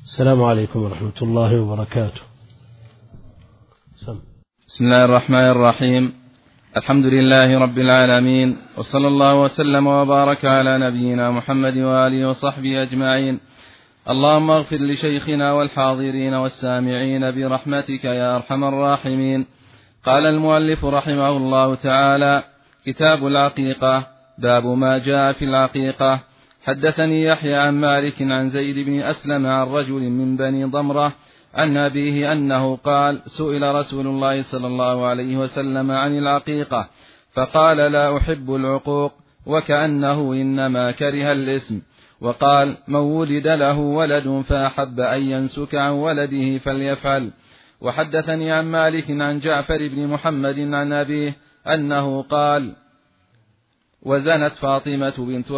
السلام عليكم ورحمة الله وبركاته. بسم الله الرحمن الرحيم. الحمد لله رب العالمين، وصلى الله وسلم وبارك على نبينا محمد وآله وصحبه أجمعين. اللهم اغفر لشيخنا والحاضرين والسامعين برحمتك يا أرحم الراحمين. قال المؤلف رحمه الله تعالى: كتاب العقيقة. باب ما جاء في العقيقة. حدثني يحيى عن مالك عن زيد بن أسلم عن رجل من بني ضمرة عن أبيه أنه قال: سئل رسول الله صلى الله عليه وسلم عن العقيقة فقال: لا أحب العقوق، وكأنه إنما كره الاسم، وقال: من ولد له ولد فأحب أن ينسك عن ولده فليفعل. وحدثني عن مالك عن جعفر بن محمد عن أبيه أنه قال: وزنت فاطمة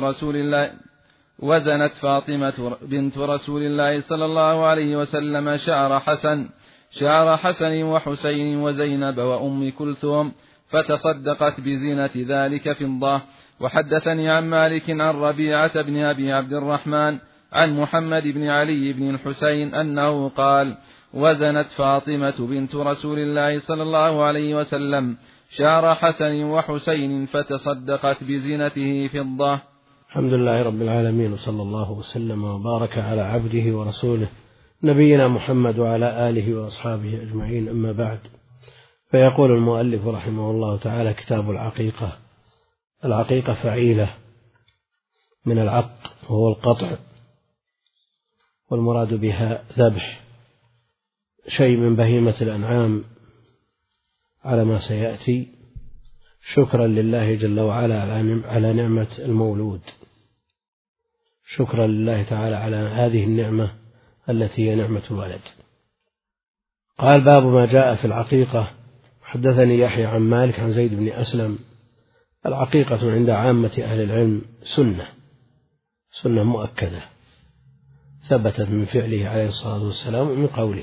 بنت رسول الله صلى الله عليه وسلم شعر حسن وحسين وزينب وأم كلثوم، فتصدقت بزينة ذلك فضة. وحدثني عن مالك عن ربيعة بن أبي عبد الرحمن عن محمد بن علي بن الحسين أنه قال: وزنت فاطمة بنت رسول الله صلى الله عليه وسلم شعر حسن وحسين فتصدقت بزينته فضة. الحمد لله رب العالمين، وصلى الله وسلم وبارك على عبده ورسوله نبينا محمد وعلى آله وأصحابه أجمعين، أما بعد. فيقول المؤلف رحمه الله تعالى: كتاب العقيقة. العقيقة فعيلة من العق وهو القطع، والمراد بها ذبح شيء من بهيمة الأنعام على ما سيأتي، شكرا لله جل وعلا على نعمة المولود، شكرا لله تعالى على هذه النعمة التي هي نعمة الولد. قال: باب ما جاء في العقيقة. حدثني يحيى عن مالك عن زيد بن أسلم. العقيقة عند عامة أهل العلم سنة مؤكدة ثبتت من فعله عليه الصلاة والسلام ومن قوله،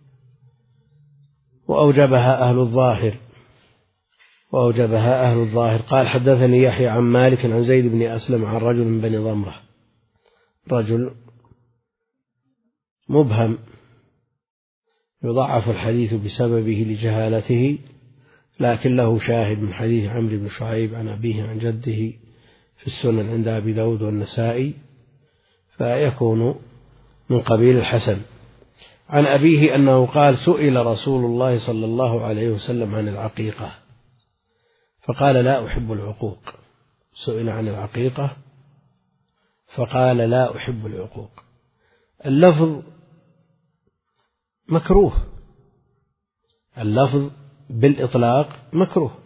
وأوجبها أهل الظاهر. قال: حدثني يحيى عن مالك عن زيد بن أسلم عن رجل من بني ضمرة، رجل مبهم يضعف الحديث بسببه لجهالته، لكن له شاهد من حديث عمرو بن شعيب عن أبيه عن جده في السنن عند أبي داود والنسائي، فيكون من قبيل الحسن. عن أبيه أنه قال: سئل رسول الله صلى الله عليه وسلم عن العقيقة فقال: لا أحب العقوق. سئل عن العقيقة فقال: لا أحب العقوق. اللفظ مكروه، اللفظ بالإطلاق مكروه،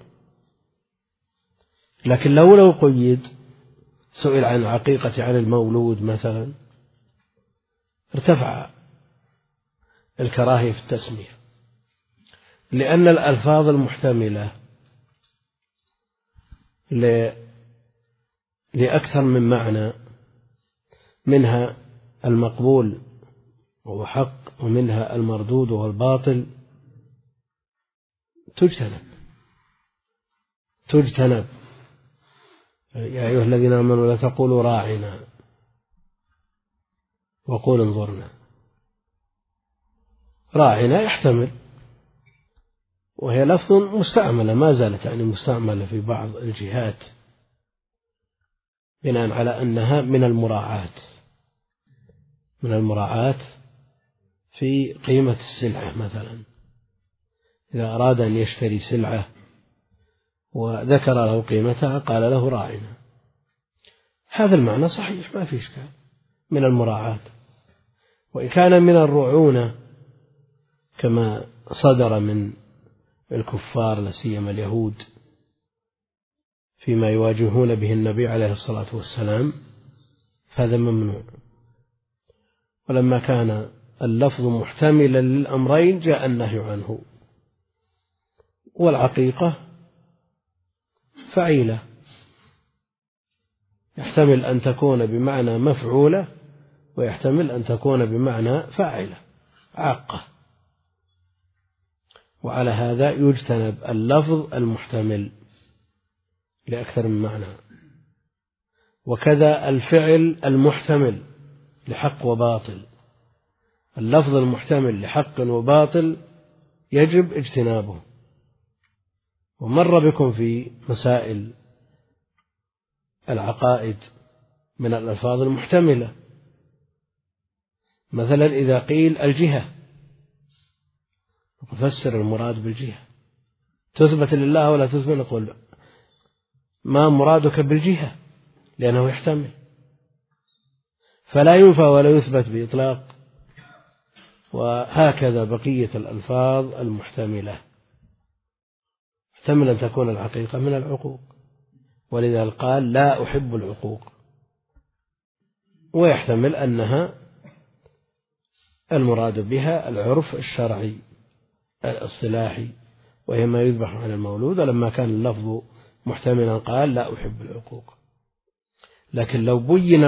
لكن لو قيد سئل عن العقيقة عن المولود مثلا ارتفع الكراهية في التسمية، لأن الألفاظ المحتملة لأكثر من معنى، منها المقبول وهو حق ومنها المردود وهو الباطل، تجتنب. يا أيها الذين آمنوا لا تقولوا راعنا وقولوا انظرنا. راعنا يحتمل، وهي لفظ مستعملة ما زالت مستعملة في بعض الجهات بناء على أنها من المراعاة في قيمة السلعة. مثلا إذا أراد أن يشتري سلعة وذكر له قيمتها قال له راعنا، هذا المعنى صحيح ما في إشكال، من المراعاة. وإن كان من الرعونة كما صدر من الكفار لا سيما اليهود فيما يواجهون به النبي عليه الصلاة والسلام، فهذا ممنوع. ولما كان اللفظ محتملا للأمرين جاء النهي عنه. والعقيقة فعيلة، يحتمل أن تكون بمعنى مفعولة ويحتمل أن تكون بمعنى فاعلة، عاقة. وعلى هذا يجتنب اللفظ المحتمل لأكثر من معنى، وكذا الفعل المحتمل لحق وباطل. اللفظ المحتمل لحق وباطل يجب اجتنابه. ومر بكم في مسائل العقائد من الألفاظ المحتملة، مثلا إذا قيل الجهة نفسر المراد بالجهة، تثبت لله ولا تثبت، نقول ما مرادك بالجهة لأنه يحتمل، فلا ينفى ولا يثبت بإطلاق. وهكذا بقية الألفاظ المحتملة، محتمل أن تكون الحقيقة من العقوق، ولذا قال لا أحب العقوق، ويحتمل أنها المراد بها العرف الشرعي الاصطلاحي وهي ما يذبح عن المولود، لما كان اللفظ محتملا قال لا أحب العقوق. لكن لو بين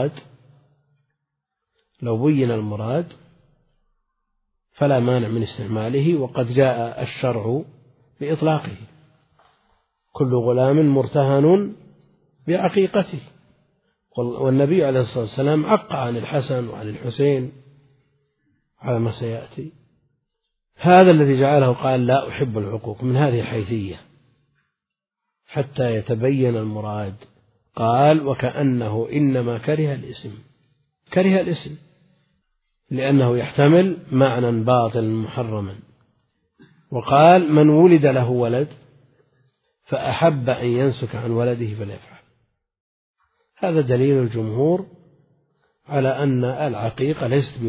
المراد فلا مانع من استعماله، وقد جاء الشرع بإطلاقه: كل غلام مرتهن بعقيقته. والنبي عليه الصلاة والسلام عق عن الحسن وعن الحسين على ما سيأتي. هذا الذي جعله قال لا أحب العقوق من هذه الحيثية حتى يتبين المراد. قال وكأنه إنما كره الاسم لأنه يحتمل معنى باطل محرما. وقال من ولد له ولد فأحب أن ينسك عن ولده فليفعل. هذا دليل الجمهور على أن العقيقة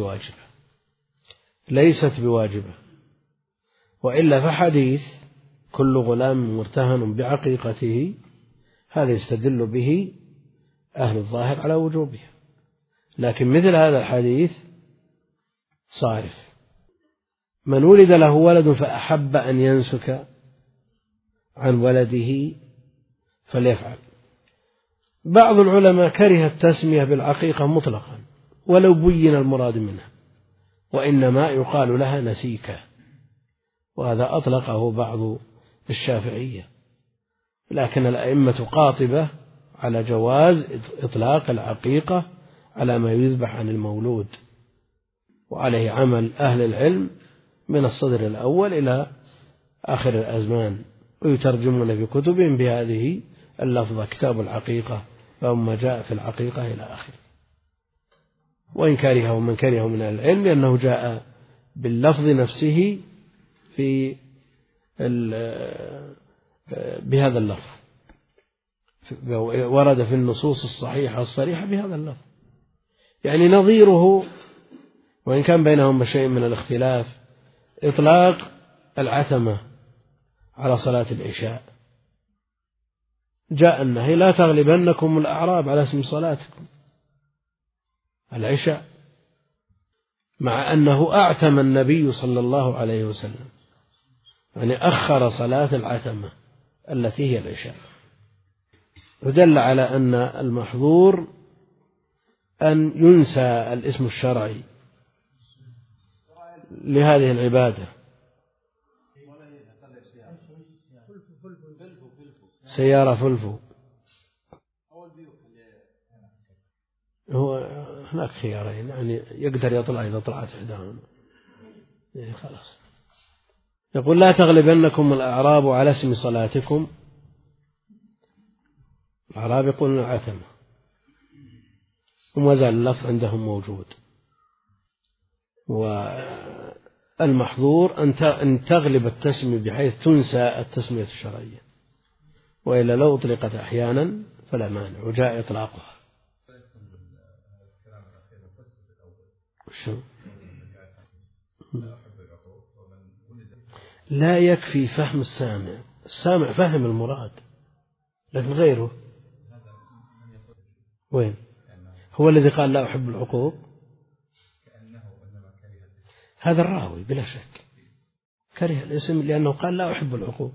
ليست بواجبة، وإلا فحديث كل غلام مرتهن بعقيقته هذا يستدل به أهل الظاهر على وجوبها، لكن مثل هذا الحديث صارف: من ولد له ولد فأحب أن ينسك عن ولده فليفعل. بعض العلماء كره التسمية بالعقيقة مطلقا ولو بين المراد منها، وإنما يقال لها نسيكة، وهذا أطلقه بعض الشافعية، لكن الأئمة قاطبة على جواز إطلاق العقيقة على ما يذبح عن المولود، وعليه عمل أهل العلم من الصدر الأول إلى آخر الأزمان، ويترجمون في كتبهم بهذه اللفظة: كتاب العقيقة فما جاء في العقيقة إلى آخره. وإن كرهه من كرهه من العلم لأنه جاء باللفظ نفسه في بهذا اللفظ، ورد في النصوص الصحيحة الصريحة بهذا اللفظ، يعني نظيره وإن كان بينهم شيء من الاختلاف إطلاق العتمة على صلاة العشاء. جاء النهي: لا تغلبنكم الأعراب على اسم صلاتكم العشاء، مع أنه أعتم النبي صلى الله عليه وسلم، يعني أخر صلاة العتمة التي هي العشاء، ودل على أن المحظور أن ينسى الاسم الشرعي لهذه العبادة. سيارة فلفو، هو هناك خيارين، يعني يقدر يطلع إذا طلعت إحداهما يعني خلاص. يقول: لا تغلبنكم الأعراب على اسم صلاتكم. الأعراب يقولون العتمة، وما زال اللفظ عندهم موجود. والمحظور أن تغلب التسمية بحيث تنسى التسمية الشرعية، وإلا لو أطلقت أحيانا فلا مانع وجاء إطلاقها. لا يكفي فهم السامع فهم المراد، لكن غيره وين؟ هو الذي قال لا أحب العقوق، هذا الراوي بلا شك كره الاسم لأنه قال لا أحب العقوق.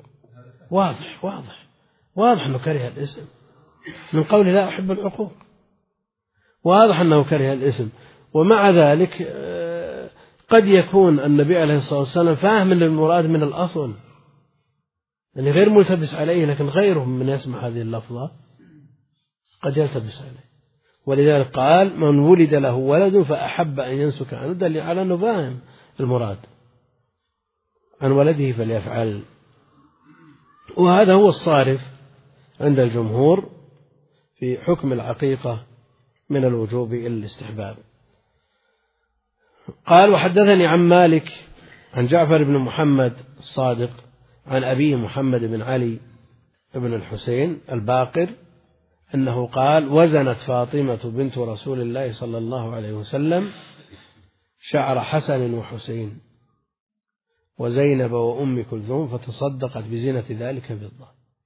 واضح أنه كره الاسم من قوله لا أحب العقوق، واضح أنه كره الاسم. ومع ذلك قد يكون النبي عليه الصلاة والسلام فاهم للمراد من الأصل، يعني غير ملتبس عليه، لكن غيرهم من يسمع هذه اللفظة قد يلتبس عليه. ولذلك قال من ولد له ولد فأحب أن ينسك عنه، دل على أنه فاهم المراد عن ولده فليفعل. وهذا هو الصارف عند الجمهور في حكم العقيقة من الوجوب إلى الاستحباب. قال وحدثني عن مالك عن جعفر بن محمد الصادق عن أبيه محمد بن علي بن الحسين الباقر أنه قال وزنت فاطمة بنت رسول الله صلى الله عليه وسلم شعر حسن وحسين وزينب وأم كلثوم فتصدقت بزينة ذلك فضة.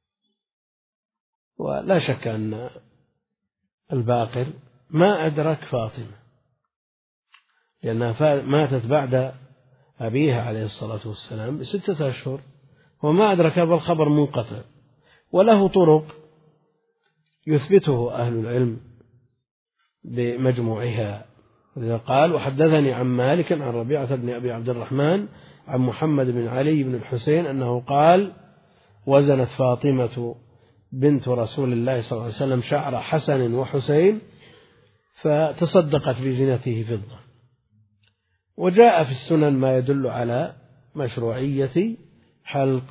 ولا شك أن الباقر ما أدرك فاطمة لأنها ماتت بعد أبيها عليه الصلاة والسلام ب6 أشهر، وما أدرك بالخبر منقطع، وله طرق يثبته أهل العلم بمجموعها. لذا قال وحدثني عن مالك عن ربيعة بن أبي عبد الرحمن عن محمد بن علي بن الحسين أنه قال وزنت فاطمة بنت رسول الله صلى الله عليه وسلم شعر حسن وحسين فتصدقت بزينته فضة. وجاء في السنن ما يدل على مشروعية حلق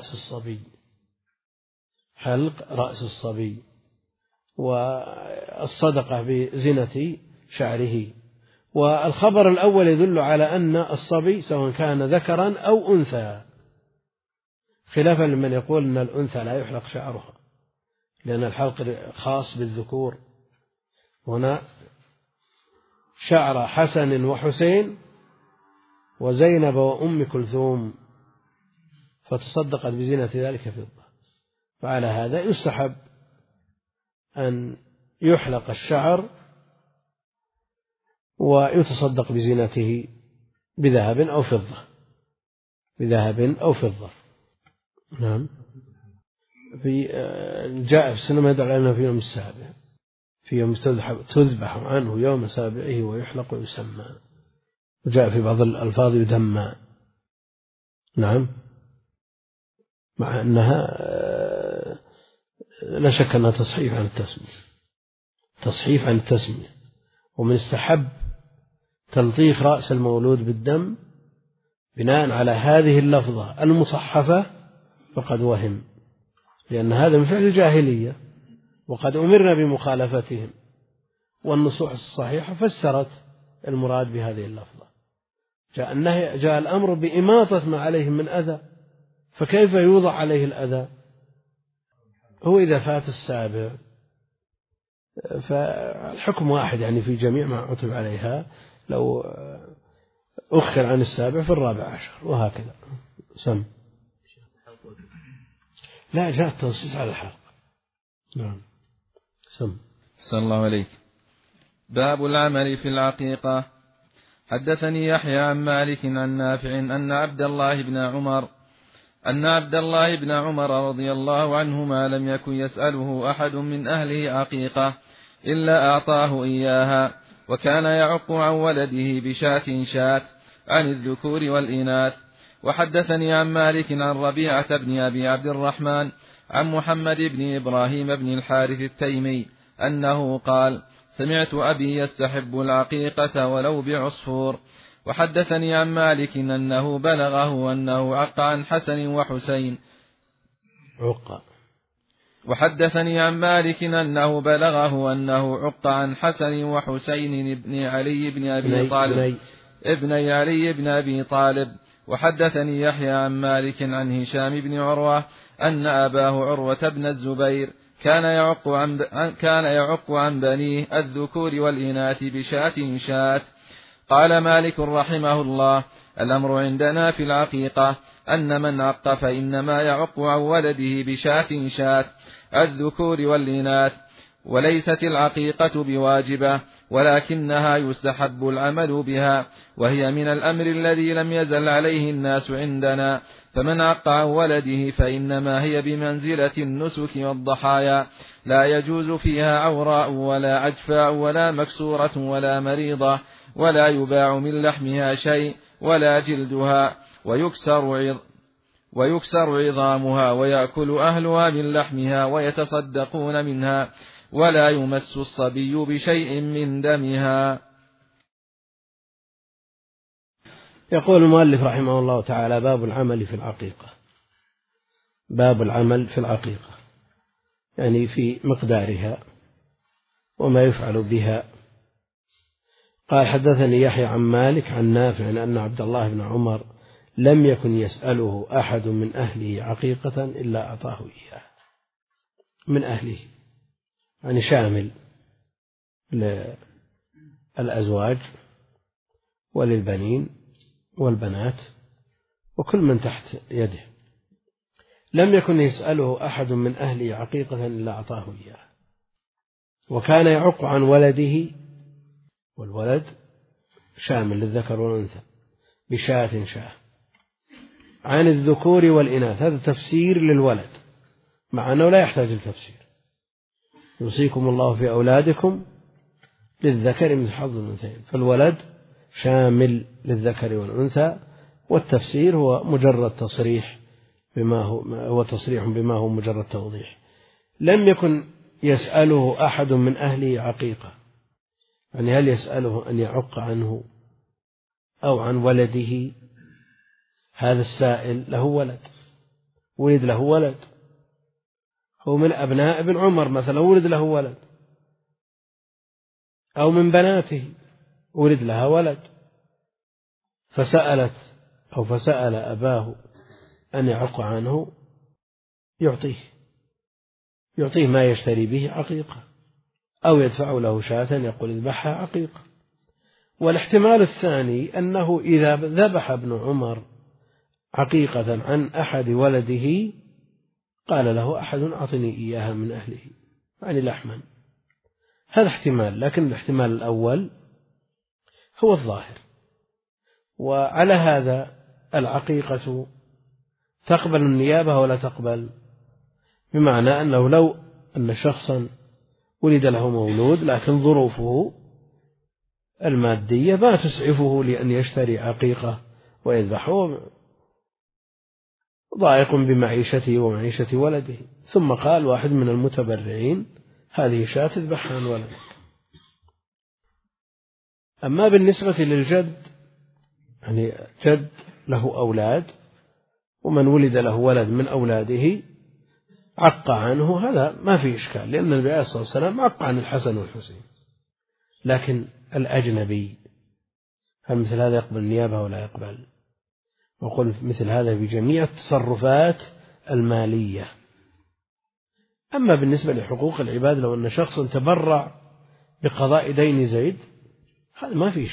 رأس الصبي والصدقة بزينة شعره. والخبر الأول يدل على أن الصبي سواء كان ذكرا أو أنثى، خلافا لمن يقول أن الأنثى لا يحلق شعرها لأن الحلق خاص بالذكور. هنا شعر حسن وحسين وزينب وأم كلثوم فتصدقت بزينة ذلك فضة. فعلى هذا يستحب أن يحلق الشعر ويتصدق بزينته بذهب أو فضة. نعم. جاء في السنة ما يدل على أنه في يوم السابع، في يوم تذبح عنه يوم سابعه ويحلق ويسمى، وجاء في بعض الألفاظ يدمى. نعم، مع أنها لا شك أنها تصحيف عن التسمية. ومن استحب تلطيخ رأس المولود بالدم بناء على هذه اللفظة المصحفة فقد وهم، لأن هذا من فعل الجاهلية وقد أمرنا بمخالفتهم، والنصوص الصحيحة فسرت المراد بهذه اللفظة. جاء الأمر بإماطة ما عليهم من أذى، فكيف يوضع عليه الأذى؟ هو إذا فات السابع فالحكم واحد يعني في جميع ما عتب عليها، لو أخر عن السابع في 14 وهكذا. سم لا جاء التنصيص على الحلق. نعم. سم. صلى الله عليك. باب العمل في العقيقة. حدثني يحيى عن مالك عن نافع أن عبد الله بن عمر رضي الله عنهما لم يكن يسأله أحد من أهله عقيقة إلا أعطاه إياها، وكان يعق عن ولده بشاة عن الذكور والإناث. وحدثني عن مالك عن ربيعة بن أبي عبد الرحمن عن محمد بن إبراهيم بن الحارث التيمي أنه قال سمعت أبي يستحب العقيقة ولو بعصفور. وحدثني عن مالك أنه بلغه أنه عق عن حسن وحسين عن حسن وحسين ابن علي بن أبي طالب وحدثني يحيى عن مالك عن هشام بن عروة أن أباه عروة بن الزبير كان يعق عن بنيه الذكور والإناث بشاة. قال مالك رحمه الله الأمر عندنا في العقيقة أن من عق فإنما يعق عن ولده بشاة الذكور والإناث، وليست العقيقة بواجبة ولكنها يستحب العمل بها، وهي من الأمر الذي لم يزل عليه الناس عندنا. فمن عق عن ولده فإنما هي بمنزلة النسك والضحايا، لا يجوز فيها عوراء ولا عجفاء ولا مكسورة ولا مريضة، ولا يباع من لحمها شيء ولا جلدها، ويكسر عظامها ويأكل أهلها من لحمها ويتصدقون منها، ولا يمس الصبي بشيء من دمها. يقول المؤلف رحمه الله تعالى: باب العمل في العقيقة. باب العمل في العقيقة يعني في مقدارها وما يفعل بها. قال: حدثني يحيى عن مالك عن نافع أن عبد الله بن عمر لم يكن يسأله أحد من أهله عقيقة إلا أعطاه إياه. من أهله يعني شامل للأزواج وللبنين والبنات وكل من تحت يده. لم يكن يسأله أحد من أهله عقيقة إلا أعطاه إياه. وكان يعق عن ولده، والولد شامل للذكر والأنثى، بشاة شاة، عن الذكور والإناث. هذا تفسير للولد مع أنه لا يحتاج التفسير. يوصيكم الله في أولادكم للذكر مثل حظ الأنثيين. فالولد شامل للذكر والأنثى، والتفسير هو مجرد تصريح بما هو مجرد توضيح. لم يكن يسأله أحد من أهله عقيقة، يعني هل يسأله أن يعق عنه أو عن ولده؟ هذا السائل له ولد، ولد له ولد، هو من أبناء ابن عمر مثلا ولد له ولد، أو من بناته ولد لها ولد، فسأل أباه أن يعق عنه، يعطيه ما يشتري به عقيقة، أو يدفع له شاة يقول اذبحها عقيقة. والاحتمال الثاني أنه إذا ذبح ابن عمر عقيقة عن أحد ولده قال له أحد أعطني إياها من أهله، يعني لحما. هذا احتمال، لكن الاحتمال الأول هو الظاهر. وعلى هذا العقيقة تقبل النيابة ولا تقبل؟ بمعنى أنه لو أن شخصا ولد له مولود لكن ظروفه المادية ما تسعفه لأن يشتري عقيقة ويذبحه، ضائق بمعيشته ومعيشة ولده، ثم قال واحد من المتبرعين هذه شاة تذبحها عن ولد. أما بالنسبة للجد، يعني جد له أولاد ومن ولد له ولد من أولاده عق عنه، هذا ما فيه إشكال، لأن النبي عليه الصلاة والسلام عق عن الحسن والحسين. لكن الأجنبي هل مثل هذا يقبل النيابة ولا يقبل؟ وقل مثل هذا بجميع التصرفات المالية. أما بالنسبة لحقوق العباد، لو أن شخصا تبرع بقضاء دين زيد هذا ما فيه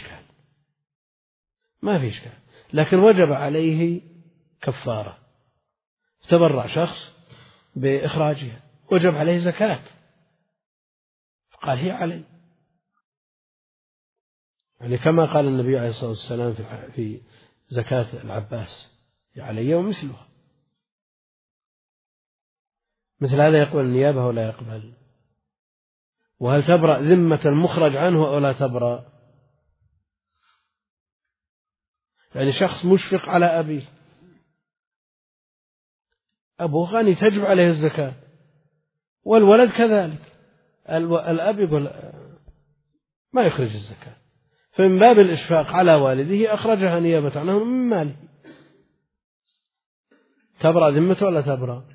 إشكال، لكن وجب عليه كفارة. تبرع شخص بإخراجها وجب عليه زكاة، قال هي علي، يعني كما قال النبي عليه الصلاة والسلام في زكاة العباس هي علي ومثلها. مثل هذا يقبل النيابة ولا يقبل؟ وهل تبرأ ذمة المخرج عنه أو لا تبرأ؟ يعني شخص مشفق على أبيه، أبوه غني تجب عليه الزكاة، والولد كذلك، الأب يقول ما يخرج الزكاة، فمن باب الإشفاق على والده أخرجها نيابة عنه من ماله. تبرأ ذمته ولا تبرأ؟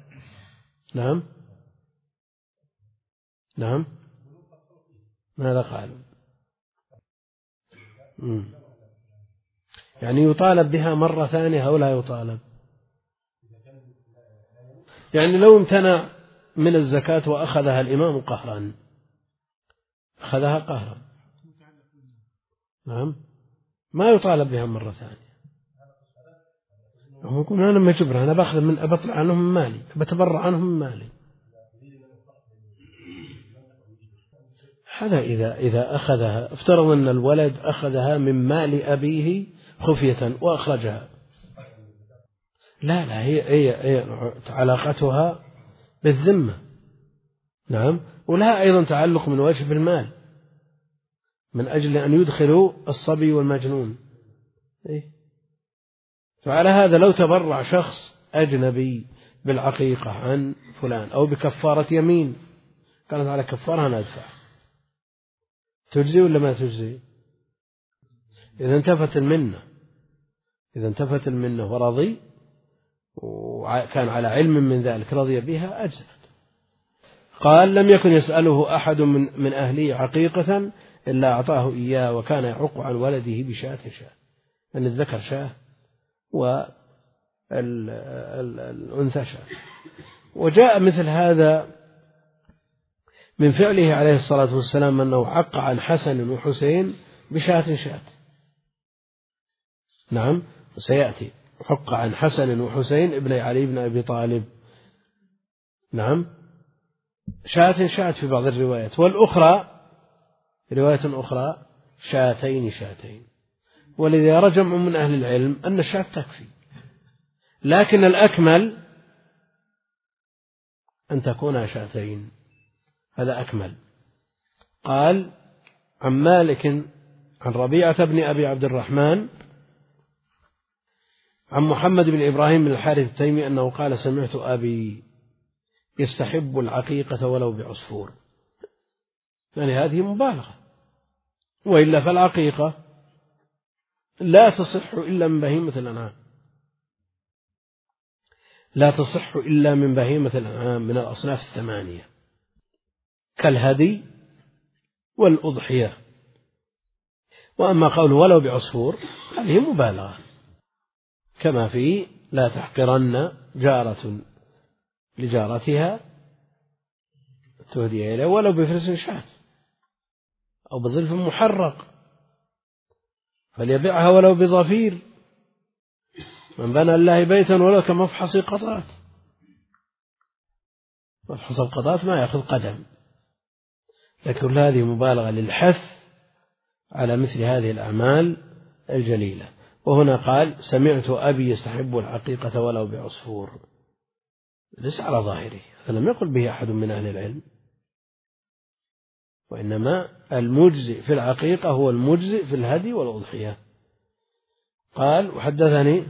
نعم ماذا قالوا؟ يعني يطالب بها مرة ثانية أو لا يطالب؟ يعني لو امتنع من الزكاة وأخذها الإمام قهرا، أخذها قهرا، نعم ما يطالب بها مرة ثانية. هم يقولون أنا ما يجبرها، أنا بأخذ من أبطلع عنهم من مالي، بتبرع عنهم من مالي. هذا إذا أخذها، افترض أن الولد أخذها من مال أبيه خفية وأخرجها، لا هي علاقتها بالذمة، نعم، ولها أيضا تعلق من وجه بالمال، من أجل أن يدخلوا الصبي والمجنون. فعلى هذا لو تبرع شخص أجنبي بالعقيقة عن فلان أو بكفارة يمين كانت على كفارها ندفع، تجزي ولا ما تجزي؟ إذا انتفت المنة ورضي وكان على علم من ذلك رضي بها أجزأت. قال لم يكن يسأله أحد من أهله عقيقة إلا أعطاه إياه، وكان يعق عن ولده بشاة أن الذكر شاة والأنثى شاة. وجاء مثل هذا من فعله عليه الصلاة والسلام أنه عق عن حسن وحسين بشاة. نعم، سيأتي حق عن حسن وحسين ابن علي بن أبي طالب. نعم، شاة في بعض الروايات، والأخرى رواية أخرى شاتين. ولذا رجم من أهل العلم أن الشاة تكفي، لكن الأكمل أن تكون شاتين، هذا أكمل. قال عن مالك عن ربيعة بن أبي عبد الرحمن عن محمد بن إبراهيم بن الحارث التيمي أنه قال سمعت أبي يستحب العقيقة ولو بعصفور. يعني هذه مبالغة، وإلا فالعقيقة لا تصح إلا من بهيمة الأنعام، لا تصح إلا من بهيمة الأنعام من الأصناف الثمانية كالهدي والأضحية. وأما قوله ولو بعصفور هذه مبالغة، كما في لا تحقرن جارة لجارتها تهدي إليه ولو بفرس شاة أو بظلف محرق فليبيعها ولو بضفير، من بنى الله بيتا ولو كمفحص القطات. مفحص القطات ما يأخذ قدم، لكن هذه مبالغة للحث على مثل هذه الأعمال الجليلة. وهنا قال سمعت أبي يستحب العقيقة ولو بعصفور، ليس على ظاهره، هذا لم يقل به أحد من أهل العلم، وإنما المجزئ في العقيقة هو المجزئ في الهدي والأضحية. قال وحدثني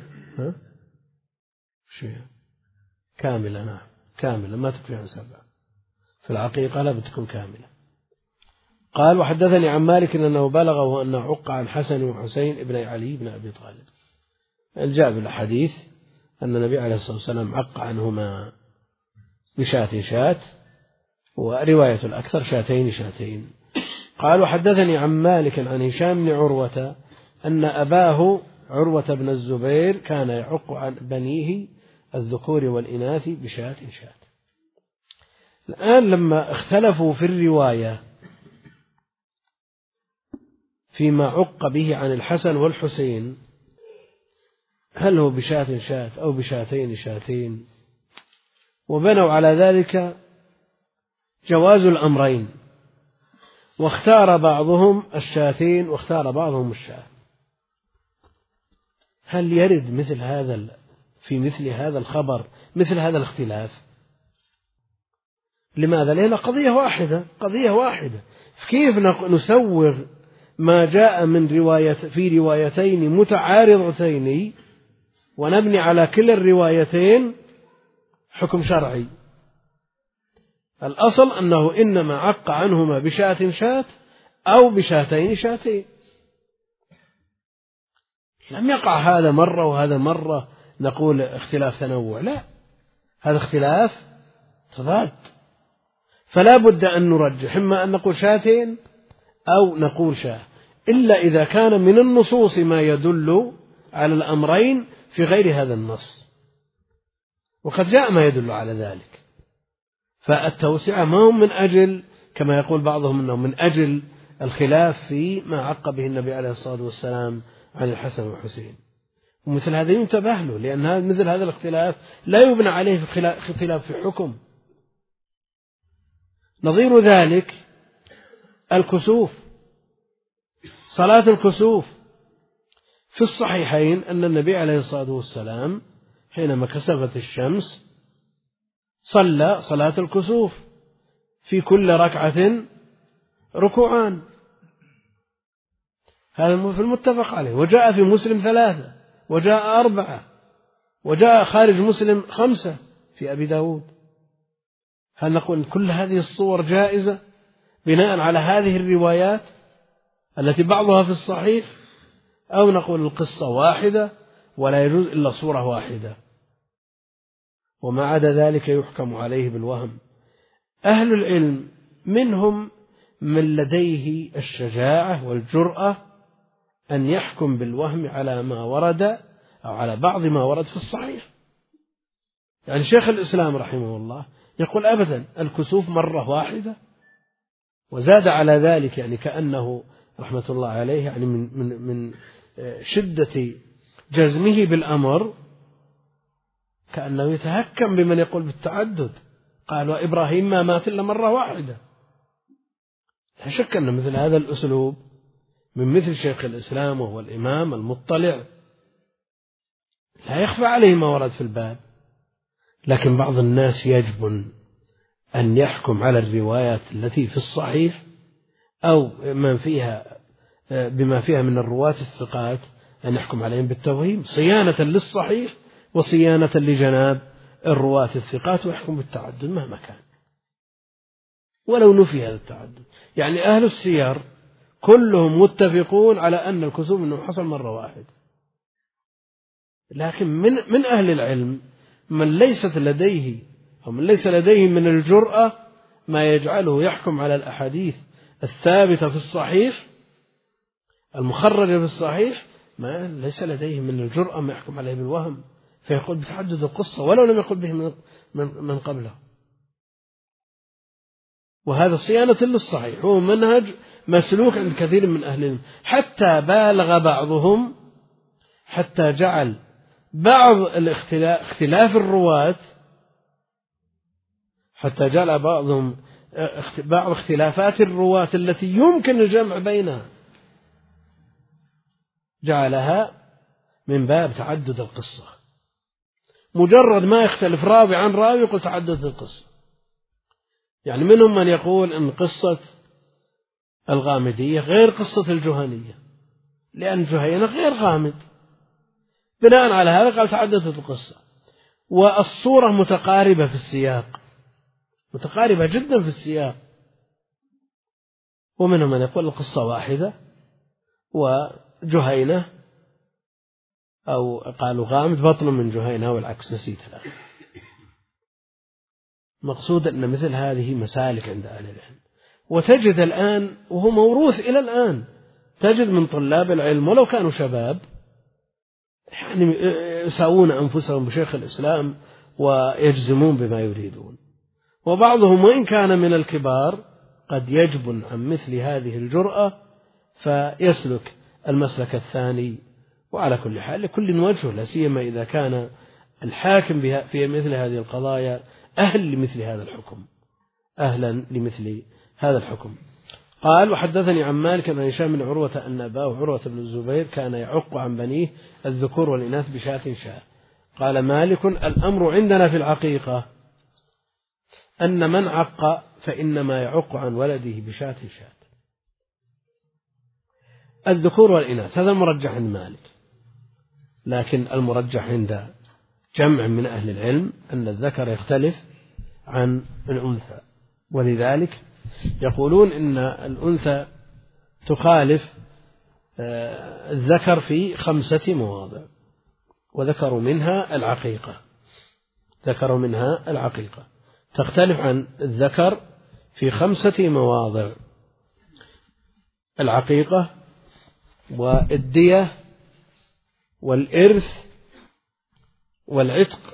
كاملة، نعم كاملة ما تكفي عن 7 في العقيقة، لا بتكون كاملة. قال وحدثني عن مالك أنه بلغه أن عق عن حسن وحسين ابن علي بن أبي طالب. جاء بالحديث أن النبي عليه الصلاة والسلام عق عنهما بشاة، ورواية الأكثر شاتين. قال وحدثني عن مالك عن هشام بن عروة أن أباه عروة بن الزبير كان يعق عن بنيه الذكور والإناث بشاة. الآن لما اختلفوا في الرواية فيما عق به عن الحسن والحسين، هل هو بشاة أو بشاتين، وبنوا على ذلك جواز الأمرين، واختار بعضهم الشاتين واختار بعضهم الشاة. هل يرد مثل هذا في مثل هذا الخبر مثل هذا الاختلاف؟ لماذا؟ لأن قضية واحدة. كيف نسوغ ما جاء في روايتين متعارضتين ونبني على كلا الروايتين حكم شرعي؟ الأصل أنه إنما عق عنهما بشاة أو بشاتين. لم يقع هذا مرة وهذا مرة نقول اختلاف تنوع، لا، هذا اختلاف تضاد، فلا بد أن نرجح إما أن نقول شاتين أو نقول شاة، إلا إذا كان من النصوص ما يدل على الأمرين في غير هذا النص، وقد جاء ما يدل على ذلك. فالتوسعة ما هم من أجل كما يقول بعضهم أنه من أجل الخلاف في ما عق به النبي عليه الصلاة والسلام عن الحسن والحسين، ومثل هذا ينتبه له، لأن مثل هذا الاختلاف لا يبنى عليه في اختلاف في حكم. نظير ذلك الكسوف، صلاة الكسوف في الصحيحين أن النبي عليه الصلاة والسلام حينما كسفت الشمس صلى صلاة الكسوف في كل ركعة ركوعان، هذا في المتفق عليه. وجاء في مسلم 3 وجاء 4 وجاء خارج مسلم 5 في أبي داود. هل نقول إن كل هذه الصور جائزة بناء على هذه الروايات التي بعضها في الصحيح، أو نقول القصة واحدة ولا يجوز إلا صورة واحدة، وما عدا ذلك يحكم عليه بالوهم؟ أهل العلم منهم من لديه الشجاعة والجرأة أن يحكم بالوهم على ما ورد أو على بعض ما ورد في الصحيح. يعني شيخ الإسلام رحمه الله يقول أبدا الكسوف مرة واحدة، وزاد على ذلك يعني كأنه رحمة الله عليه يعني من شدة جزمه بالأمر كأنه يتهكم بمن يقول بالتعدد. قال وإبراهيم ما مات إلا مرة واحدة. لا شك أن مثل هذا الأسلوب من مثل شيخ الإسلام وهو الإمام المطلع لا يخفى عليه ما ورد في الباب، لكن بعض الناس يجبن أن يحكم على الروايات التي في الصحيح أو من فيها بما فيها من الرواة الثقات أن يحكم عليهم بالتوهيم صيانة للصحيح وصيانة لجناب الرواة الثقات، ويحكم بالتعدد مهما كان ولو نفي هذا التعدد. يعني أهل السير كلهم متفقون على أن الكسوف أنه حصل مرة واحدة، لكن من أهل العلم من ليست لديه أو من ليس لديه من الجرأة ما يجعله يحكم على الأحاديث الثابتة في الصحيح المخرجة في الصحيح، ما ليس لديه من الجرأة ما يحكم عليه بالوهم فيقول بتعدد القصة ولو لم يقل به من قبله. وهذا صيانة للصحيح، هو منهج مسلوك عند كثير من أهل العلم، حتى بالغ بعضهم حتى جعل بعض اختلاف الرواة، حتى جعل بعضهم بعض اختلافات الرواة التي يمكن الجمع بينها جعلها من باب تعدد القصة. مجرد ما يختلف راوي عن راوي يقول تعدد القصة. يعني منهم من يقول أن قصة الغامدية غير قصة الجهنية لأن جهينة غير غامد، بناء على هذا قال تعددت القصة، والصورة متقاربة في السياق، متقاربة جدا في السياق. ومنهم من يقول القصة واحدة وجهينة أو قالوا غامد بطن من جهينة والعكس، نسيت الآن. مقصود أن مثل هذه مسالك عند أهل العلم، وتجد الآن وهو موروث إلى الآن، تجد من طلاب العلم ولو كانوا شباب يعني يساوون أنفسهم بشيخ الإسلام ويجزمون بما يريدون، وبعضهم وإن كان من الكبار قد يجبن عن مثل هذه الجرأة فيسلك المسلك الثاني. وعلى كل حال لكل وجه، لا سيما إذا كان الحاكم في مثل هذه القضايا أهل لمثل هذا الحكم، أهلا لمثل هذا الحكم. قال وحدثني عن مالك عن هشام بن عروة أن أباه عروة بن الزبير كان يعق عن بنيه الذكور والإناث بشاة شاة. قال مالك الأمر عندنا في العقيقة أن من عق فإنما يعق عن ولده بشاة شاة. الذكور والإناث هذا المرجح عند مالك، لكن المرجح عند جمع من أهل العلم أن الذكر يختلف عن الأنثى، ولذلك يقولون إن الأنثى تخالف الذكر في 5 مواضع، وذكروا منها العقيقة، ذكروا منها العقيقة تختلف عن الذكر في 5 مواضع: العقيقة والدية والإرث والعتق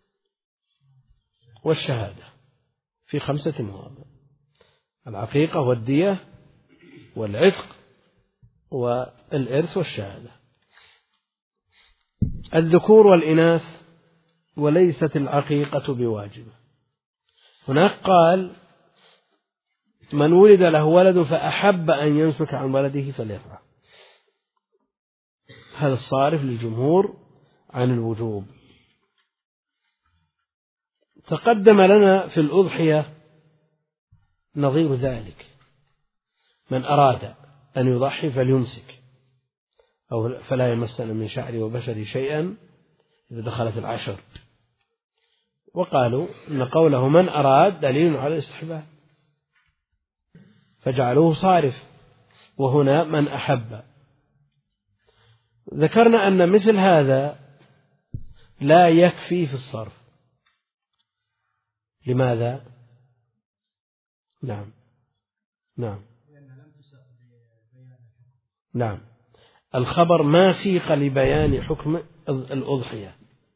والشهادة، في 5 مواضع: العقيقة والدية والعتق والإرث والشهادة. الذكور والإناث وليست العقيقة بواجبة. هناك قال من ولد له ولد فأحب أن ينسك عن ولده فليفعل، هذا الصارف للجمهور عن الوجوب. تقدم لنا في الأضحية نظير ذلك: من أراد أن يضحي فليمسك أو فلا يمسن من شعري وبشري شيئا إذا دخلت 10، وقالوا إن قوله من أراد دليل على الاستحباب فجعلوه صارف، وهنا من أحب. ذكرنا أن مثل هذا لا يكفي في الصرف. لماذا؟ نعم نعم الخبر ما سيق لبيان حكم الأضحية،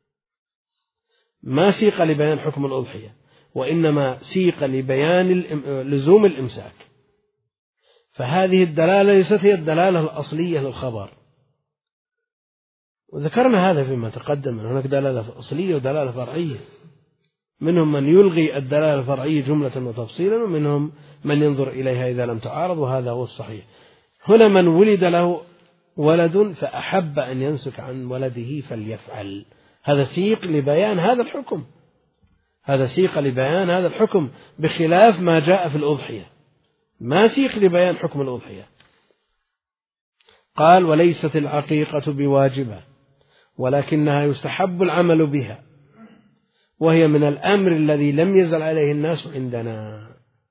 ما سيق لبيان حكم الأضحية، وإنما سيق لبيان لزوم الإمساك. فهذه الدلالة ليست هي الدلالة الأصلية للخبر، وذكرنا هذا فيما تقدم، أن هناك دلالة أصلية ودلالة فرعية. منهم من يلغي الدلالة الفرعية جملة وتفصيلا، ومنهم من ينظر إليها إذا لم تعارض، وهذا هو الصحيح. هنا من ولد له ولد فأحب أن ينسك عن ولده فليفعل، هذا سيق لبيان هذا الحكم، هذا سيق لبيان هذا الحكم، بخلاف ما جاء في الأضحية، ما سيق لبيان حكم الأضحية. قال وليست العقيقة بواجبة ولكنها يستحب العمل بها، وهي من الأمر الذي لم يزل عليه الناس عندنا،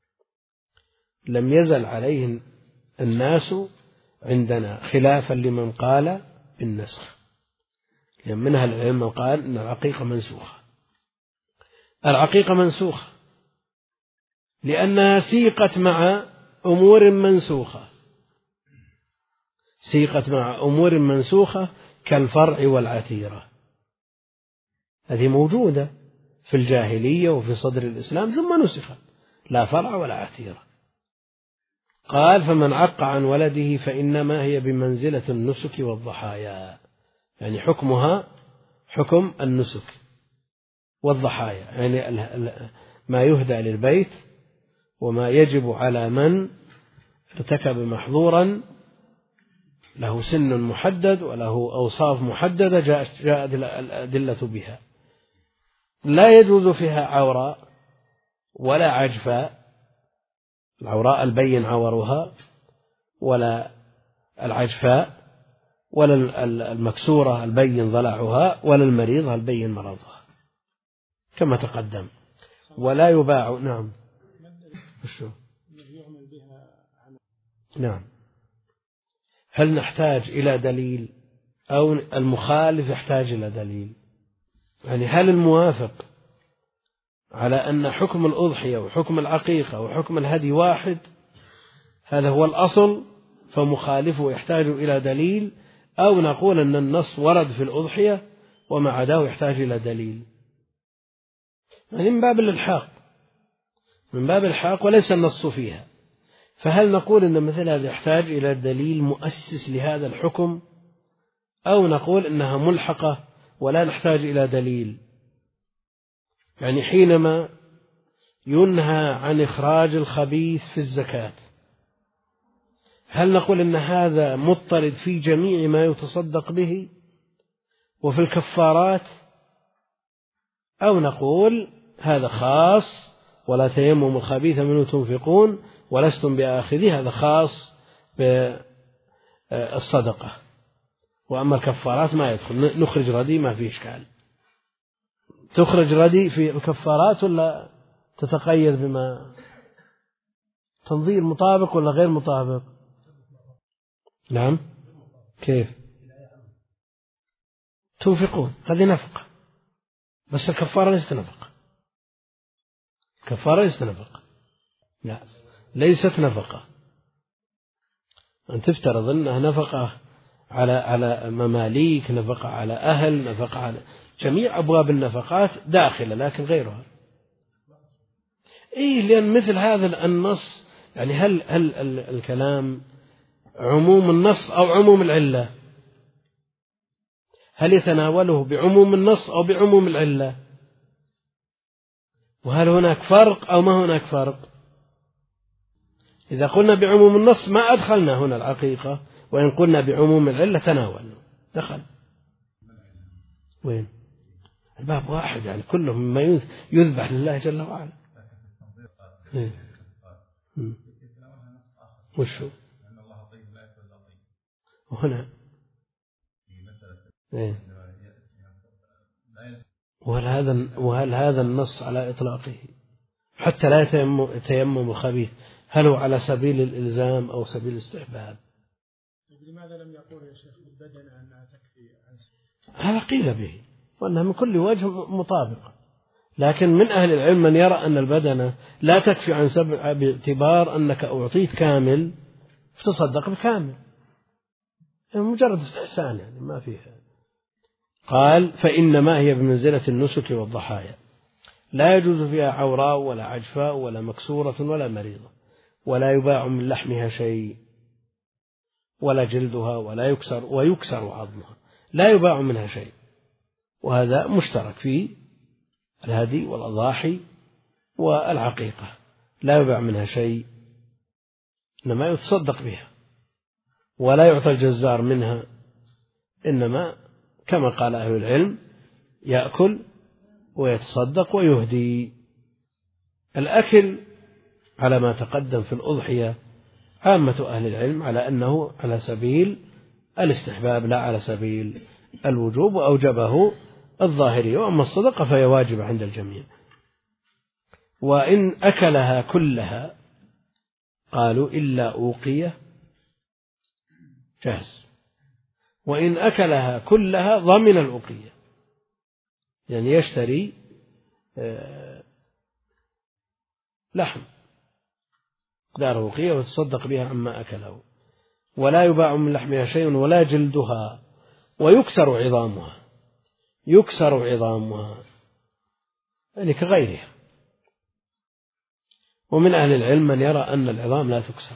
لم يزل عليه الناس عندنا، خلافا لمن قال بالنسخ، لأن منها العلم قال إن العقيقة منسوخة. العقيقة منسوخة لأنها سيقت مع أمور منسوخة، سيقت مع أمور منسوخة كالفرع والعتيرة، هذه موجودة في الجاهلية وفي صدر الإسلام ثم نسخت، لا فرع ولا عتيرة. قال فمن عق عن ولده فإنما هي بمنزلة النسك والضحايا، يعني حكمها حكم النسك والضحايا، يعني ما يهدى للبيت وما يجب على من ارتكب محظورا له سن محدد وله أوصاف محددة جاءت الأدلة بها، لا يجوز فيها عوراء ولا عجفاء، العوراء البين عورها، ولا العجفاء، ولا المكسورة البين ضلعها، ولا المريضة البين مرضها كما تقدم. ولا يباع. نعم نعم. هل نحتاج إلى دليل أو المخالف يحتاج إلى دليل؟ يعني هل الموافق على أن حكم الأضحية وحكم العقيقة وحكم الهدي واحد، هذا هو الأصل، فمخالفه يحتاج إلى دليل، أو نقول أن النص ورد في الأضحية وما عداه يحتاج إلى دليل؟ يعني من باب الإلحاق، من باب الحاق وليس النص فيها. فهل نقول أن مثل هذا يحتاج إلى دليل مؤسس لهذا الحكم، أو نقول أنها ملحقة ولا نحتاج إلى دليل؟ يعني حينما ينهى عن إخراج الخبيث في الزكاة، هل نقول أن هذا مضطرد في جميع ما يتصدق به وفي الكفارات، أو نقول هذا خاص ولا تيمموا الخبيث منه تنفقون ولستم بآخذه، هذا خاص بالصدقة، وأما الكفارات ما يدخل، نخرج ردي ما فيه إشكال. تخرج ردي في الكفارات ولا تتقيد بما تنظير مطابق ولا غير مطابق؟ نعم. كيف تنفقون؟ هذه نفقة، بس الكفارة ليست نفقة، الكفارة ليست نفقة، لا ليست نفقة. أن تفترض أنها نفقة على مماليك، نفقة على أهل، نفقة على جميع أبواب النفقات داخلة، لكن غيرها إيه، لأن مثل هذا النص، يعني هل الكلام عموم النص أو عموم العلة؟ هل يتناوله بعموم النص أو بعموم العلة؟ وهل هناك فرق أو ما هناك فرق؟ إذا قلنا بعموم النص ما أدخلنا هنا العقيقة، وإن قلنا بعموم العلة تناول دخل. وين؟ الباب واحد، يعني كله مما يذبح لله جل وعلا. وشو وهنا وهل هذا النص على إطلاقه حتى لا يتيمم الخبيث هل هو على سبيل الإلزام أو سبيل الاستحباب؟ لماذا لم يقول يا شيخ بالبدنة أنها تكفي عن هذا قيل به وأنها من كل وجه مطابقة، لكن من أهل العلم من يرى أن البدنة لا تكفي عن سبع باعتبار أنك أعطيت كامل فتصدق بكامل، يعني مجرد استحسان يعني ما فيها. قال فإنما هي بمنزلة النسك والضحايا، لا يجوز فيها عوراء ولا عجفاء ولا مكسورة ولا مريضة، ولا يباع من لحمها شيء ولا جلدها ويكسر عظمها، لا يباع منها شيء. وهذا مشترك في الهدي والأضاحي والعقيقة، لا يباع منها شيء إنما يتصدق بها، ولا يعطى الجزار منها، إنما كما قال أهل العلم يأكل ويتصدق ويهدي. الأكل على ما تقدم في الأضحية عامة أهل العلم على أنه على سبيل الاستحباب لا على سبيل الوجوب، وأوجبه الظاهري، وأما الصدقة فهي واجبة عند الجميع. وإن أكلها كلها قالوا إلا أوقية جاهز، وإن أكلها كلها ضمن الأوقية، يعني يشتري لحم دار أوقية وتصدق بها عما أكله، ولا يباع من لحمها شيء ولا جلدها، ويكسر عظامها، يكسر عظامها يعني كغيرها. ومن أهل العلم من يرى أن العظام لا تكسر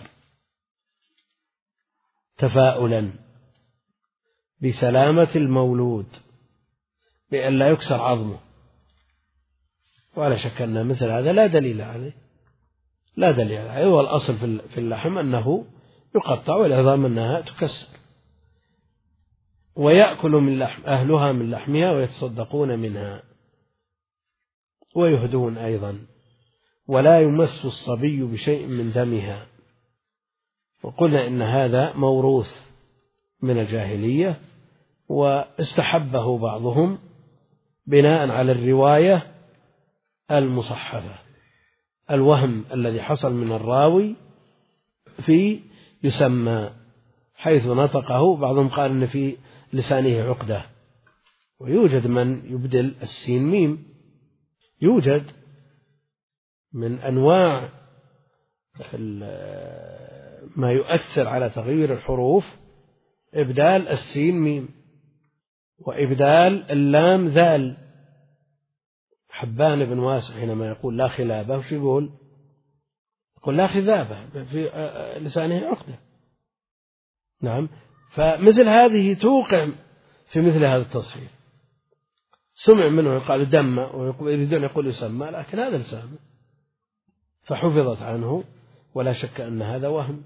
تفاؤلا بسلامة المولود بأن لا يكسر عظمه، ولا شك أن مثل هذا لا دليل عليه، لا دليل عليه. والأصل في اللحم أنه يقطع، والعظام أنها تكسر. ويأكل من لحم أهلها من لحمها ويتصدقون منها ويهدون أيضا، ولا يمس الصبي بشيء من دمها. وقلنا إن هذا موروث من الجاهلية، واستحبه بعضهم بناء على الرواية المصحفة، الوهم الذي حصل من الراوي في يسمى حيث نطقه، بعضهم قال إن في لسانه عقدة، ويوجد من يبدل السين ميم، يوجد من أنواع ما يؤثر على تغيير الحروف إبدال السين ميم، وإبدال اللام ذال. حبان بن واسع حينما يقول لا خلابة وش يقول؟ يقول لا خذابة، في لسانه عقدة. نعم، فمثل هذه توقع في مثل هذا التصحيح. سمع منه يقال دم ويريدون يقول يسمى، لكن هذا لسانه فحفظت عنه، ولا شك أن هذا وهم.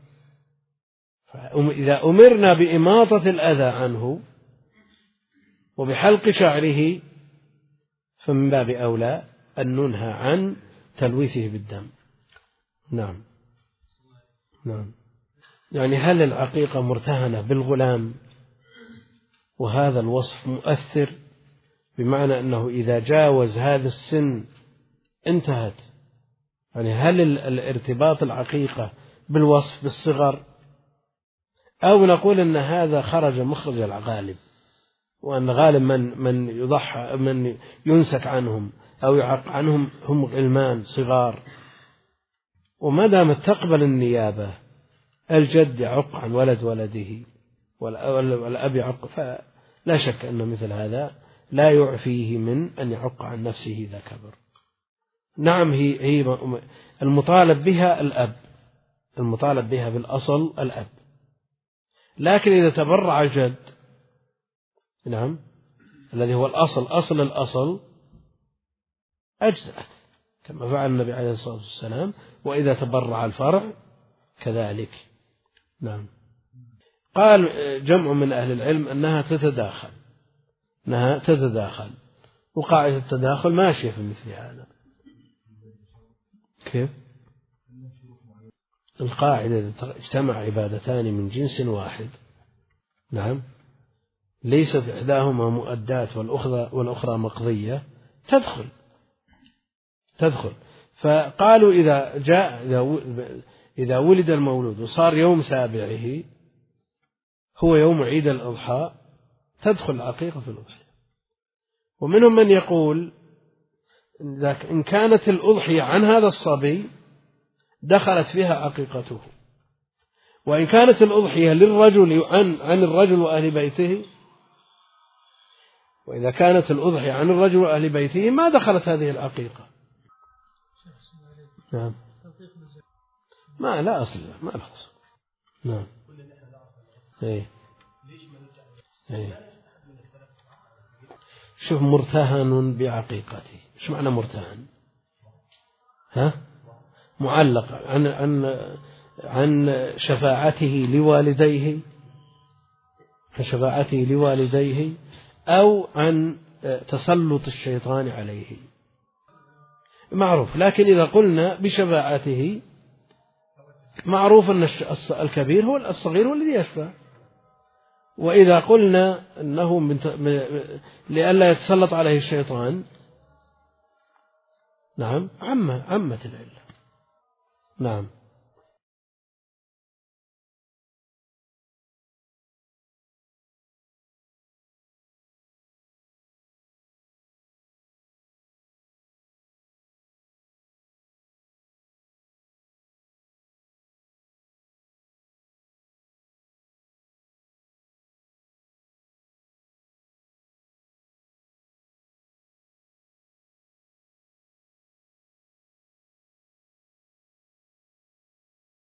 إذا أمرنا بإماطة الأذى عنه وبحلق شعره فمن باب أولى أن ننهى عن تلويثه بالدم. نعم. نعم. يعني هل العقيقة مرتهنة بالغلام؟ وهذا الوصف مؤثر، بمعنى أنه إذا جاوز هذا السن انتهت. يعني هل الارتباط العقيقة بالوصف بالصغر، أو نقول أن هذا خرج مخرج الغالب، وأن غالب من يضحى من ينسك عنهم أو يعق عنهم هم غلمان صغار. وما دامت تقبل النيابة، الجد يعق عن ولد ولده والأب يعق، فلا شك أن مثل هذا لا يعفيه من أن يعق عن نفسه إذا كبر. نعم، هي المطالب بها الأب، المطالب بها بالأصل الأب، لكن إذا تبرع الجد، نعم، الذي هو أصل الأصل، أجزأت كما فعل النبي عليه الصلاة والسلام. وإذا تبرع الفرع كذلك. نعم. قال جمع من أهل العلم أنها تتداخل، وقاعدة التداخل ماشية في مثل هذا. كيف؟ القاعدة إذا اجتمع عبادتان من جنس واحد، نعم، ليست إحداهما مؤدات والأخرى مقضية، تدخل. فقالوا إذا ولد المولود وصار يوم سابعه هو يوم عيد الأضحى تدخل العقيقة في الأضحية. ومنهم من يقول إن كانت الأضحية عن هذا الصبي دخلت فيها عقيقته، وإن كانت الأضحية للرجل عن الرجل وأهل بيته، وإذا كانت الأضحية عن الرجل وأهل بيته ما دخلت هذه العقيقة. نعم. لا أصل ما له. نعم. شوف مرتهن بعقيقته، ايش معنى مرتهن؟ معلق عن شفاعته لوالديه أو عن تسلط الشيطان عليه، معروف. لكن إذا قلنا بشفاعته معروف أن الكبير هو الصغير هو الذي يشفع. وإذا قلنا أنه لئلا يتسلط عليه الشيطان، نعم عمت العلة. نعم.